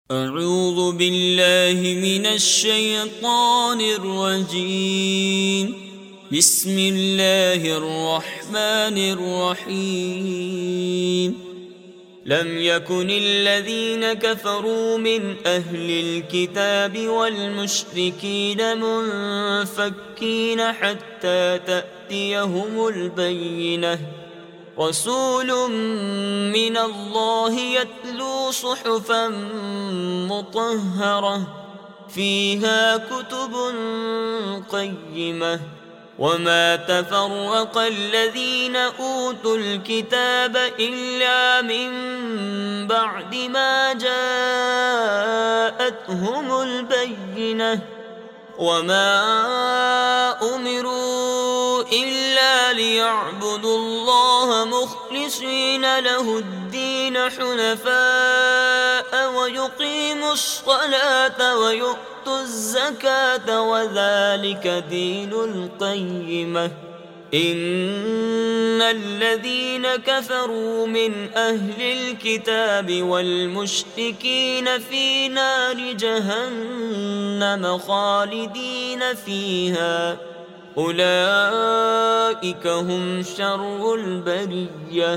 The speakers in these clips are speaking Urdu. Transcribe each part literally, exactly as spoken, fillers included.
أعوذ بالله من الشيطان الرجيم. بسم الله الرحمن الرحيم. لم يكن الذين كفروا من أهل الكتاب والمشركين منفكين حتى تأتيهم البينة. رسول من الله يتلو صحفا مطهرة فيها كتب قيمة. وما تفرق الذين أوتوا الكتاب إلا من بعد ما جاءتهم البينة. وما أمروا إلا ليعبدوا الله مخلصين له الدين حنفاء ويقيموا الصلاة ويؤتوا الزكاة وذلك دين القيمة. إن الذين كفروا من أهل الكتاب والمشركين في نار جهنم خالدين فيها أولئك هم شر البرية.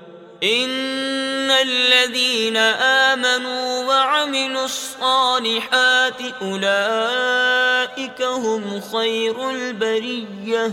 إن الذين آمنوا وعملوا الصالحات أولئك هم خير البرية.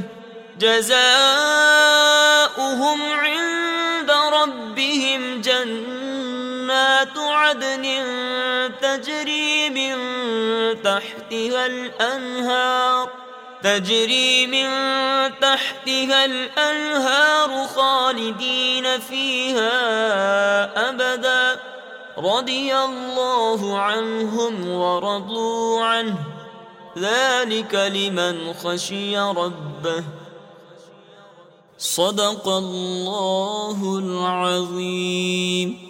جزاؤهم عند ربهم جنات عدن تجري من تحتها الأنهار تجري من تحتها الأنهار خالدين فيها أبدا. رضي الله عنهم ورضوا عنه ذلك لمن خشي ربه. صدق الله العظيم.